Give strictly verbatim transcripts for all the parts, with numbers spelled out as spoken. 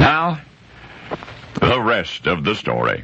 Now, the rest of the story.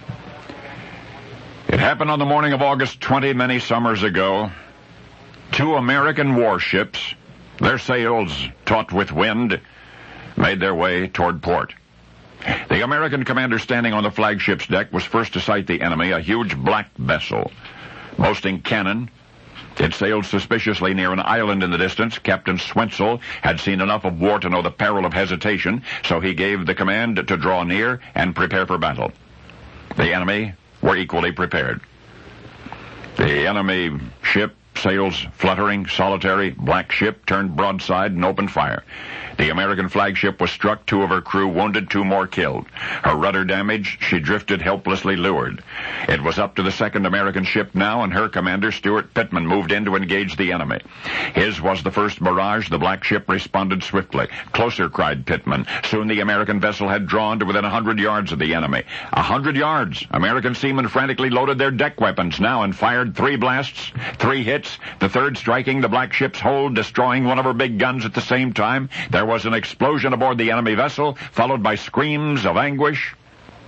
It happened on the morning of August twentieth, many summers ago. Two American warships, their sails taut with wind, made their way toward port. The American commander standing on the flagship's deck was first to sight the enemy, a huge black vessel. Boasting cannon, it sailed suspiciously near an island in the distance. Captain Swentzel had seen enough of war to know the peril of hesitation, so he gave the command to draw near and prepare for battle. The enemy were equally prepared. The enemy ship, sails fluttering, solitary, black ship turned broadside and opened fire. The American flagship was struck, two of her crew wounded, two more killed. Her rudder damaged, she drifted helplessly leeward. It was up to the second American ship now, and her commander, Stuart Pittman, moved in to engage the enemy. His was the first barrage. The black ship responded swiftly. Closer, cried Pittman. Soon the American vessel had drawn to within a hundred yards of the enemy. A hundred yards! American seamen frantically loaded their deck weapons now and fired three blasts, three hits, the third striking the black ship's hold, destroying one of her big guns at the same time. There was an explosion aboard the enemy vessel, followed by screams of anguish,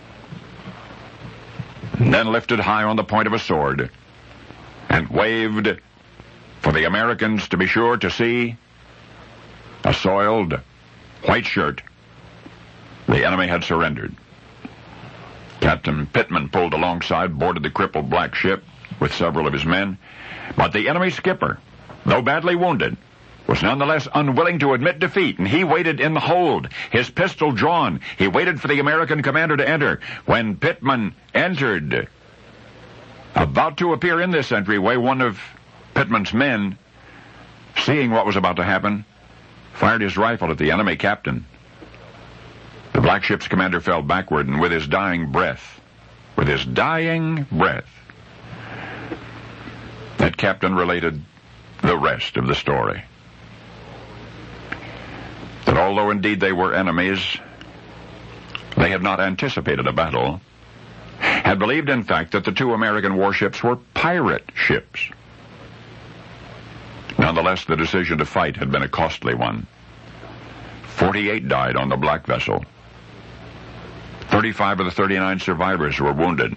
and then lifted high on the point of a sword and waved for the Americans to be sure to see a soiled white shirt. The enemy had surrendered. Captain Pittman pulled alongside, boarded the crippled black ship with several of his men, but the enemy skipper, though badly wounded, was nonetheless unwilling to admit defeat, and he waited in the hold, his pistol drawn. He waited for the American commander to enter. When Pittman entered, about to appear in this entryway, one of Pittman's men, seeing what was about to happen, fired his rifle at the enemy captain. The black ship's commander fell backward, and with his dying breath, with his dying breath, that captain related the rest of the story. That although indeed they were enemies, they had not anticipated a battle, had believed in fact that the two American warships were pirate ships. Nonetheless, the decision to fight had been a costly one. Forty-eight died on the black vessel. Thirty-five of the thirty-nine survivors were wounded.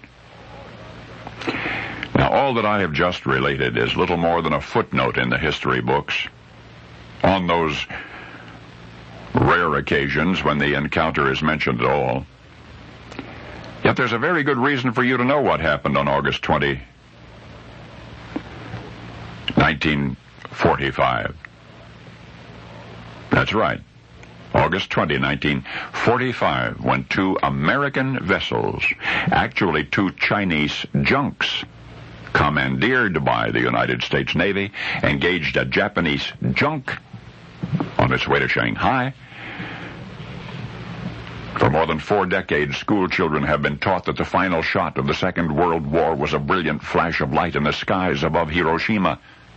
Now, all that I have just related is little more than a footnote in the history books. On those rare occasions when the encounter is mentioned at all. Yet there's a very good reason for you to know what happened on August twentieth, nineteen forty-five. That's right. August twentieth, nineteen forty-five, when two American vessels, actually two Chinese junks, commandeered by the United States Navy, engaged a Japanese junk on its way to Shanghai. For more than four decades, school children have been taught that the final shot of the Second World War was a brilliant flash of light in the skies above Hiroshima.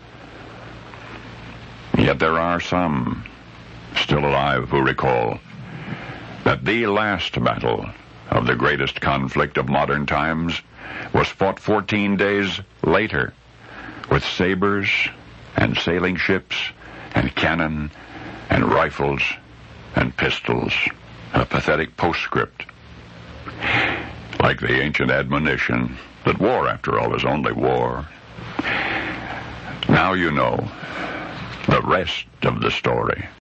Yet there are some still alive who recall that the last battle of the greatest conflict of modern times was fought fourteen days later, with sabers and sailing ships and cannon and rifles and pistols, a pathetic postscript, like the ancient admonition that war, after all, is only war. Now you know the rest of the story.